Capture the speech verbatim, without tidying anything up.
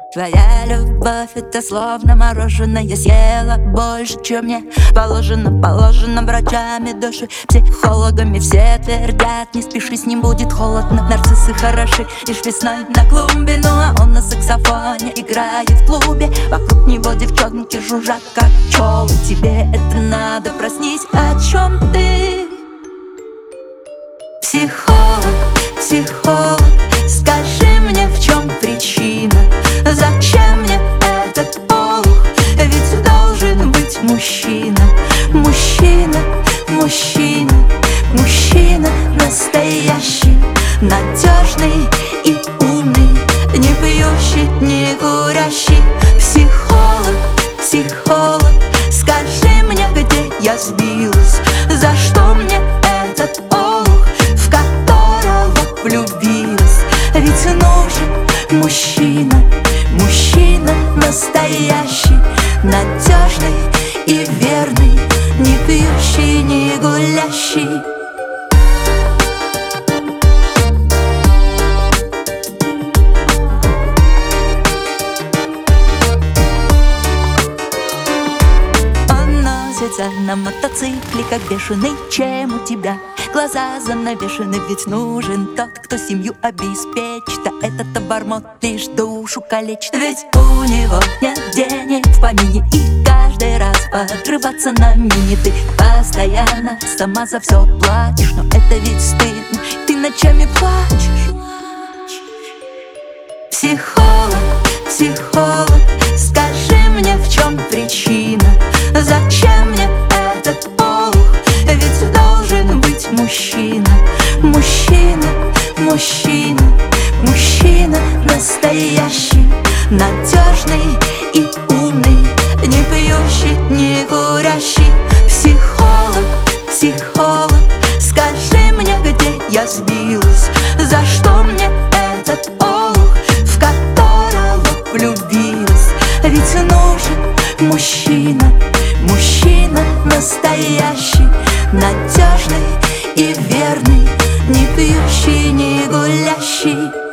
Твоя любовь — это словно мороженое. Съела больше, чем мне положено. Положено врачами души, психологами. Все твердят, не спеши, с ним будет холодно. Нарциссы хороши лишь весной на клумбе. Ну а он на саксофоне играет в клубе. Вокруг него девчонки жужжат, как пчелы. Тебе это надо, проснись, о чем ты? Психолог, психолог, скажи мне, в чем причина? Зачем мне этот олух? Ведь должен быть мужчина. Мужчина, мужчина, мужчина настоящий, надежный и умный, не пьющий, не курящий. Психолог, психолог, скажи мне, где я сбилась? За что мне этот олух, в которого влюбилась? Ведь нужен мужчина, мужчина настоящий, надежный и верный, не пьющий, не гулящий. Он носится на мотоцикле, как бешеный. Чем у тебя глаза занавешены? Ведь нужен тот, кто семью обеспечит, а этот обормот лишь душу калечит. Ведь у него нет денег в помине, и каждый раз отрываться на мини. Ты постоянно сама за все платишь, но это ведь стыдно, ты ночами плачешь. Психолог, психолог, скажи мне, в чем причина? Зачем мне этот олух? Ведь должен быть мужчина. Мужчина, мужчина, мужчина настоящий, надежный и умный, не пьющий, не курящий. Психолог, психолог, скажи мне, где я сбилась? За что мне этот олух, в которого влюбилась? Ведь нужен мужчина, мужчина настоящий, надежный и верный, не пьющий, не гулящий.